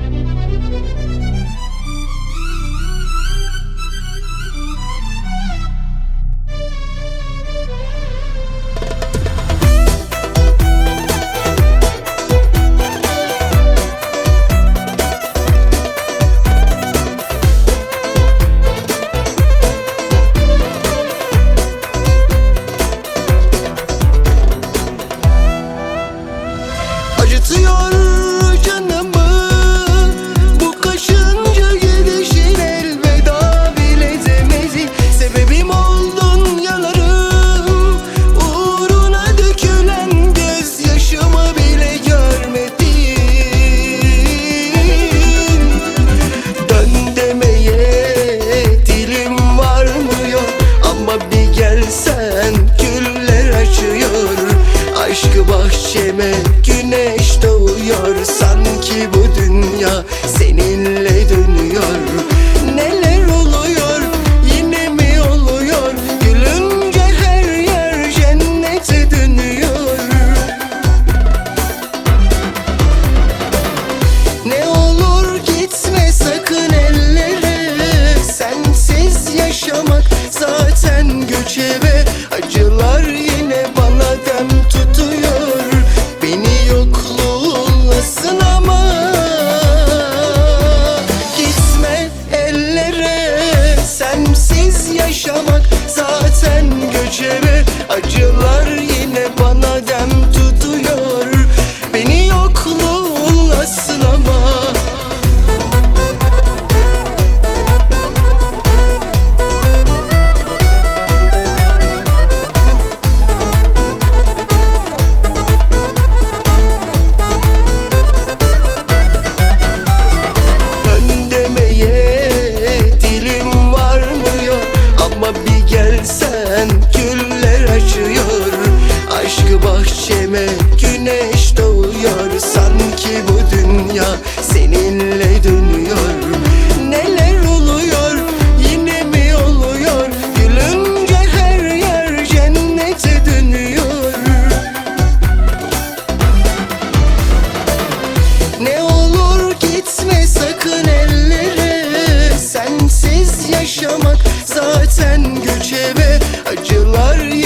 Acıtıyor canımı bu kaşınca gidişin, elveda bile demedi. Sebebim oldun yanarım, uğruna dökülen gözyaşımı bile görmedin. Dön demeye dilim varmıyor, ama bir gelsen güller açıyor. Aşkı bahçeme güneş doğuyor, sanki bu dünya seninle dönüyor. Neler oluyor, yine mi oluyor? Gülünce her yer cennete dönüyor. Ne olur gitme sakın ellere, sensiz yaşamak zaten göçebe. Acılar yine bana dem tutuyor, beni yokluğunla sınama. Gitme ellere, sensiz yaşamak zaten göçebe. Acılar yine bana dem tutuyor, beni yokluğunla sınama. Gelsen güller açıyor, aşkı bahçeme güneş doğuyor, sanki bu dünya seninle dönüyor. Neler oluyor, yine mi oluyor? Gülünce her yer cennete dönüyor. Ne olur gitme sakın ellere, sensiz yaşamak zaten göçebe. Acılar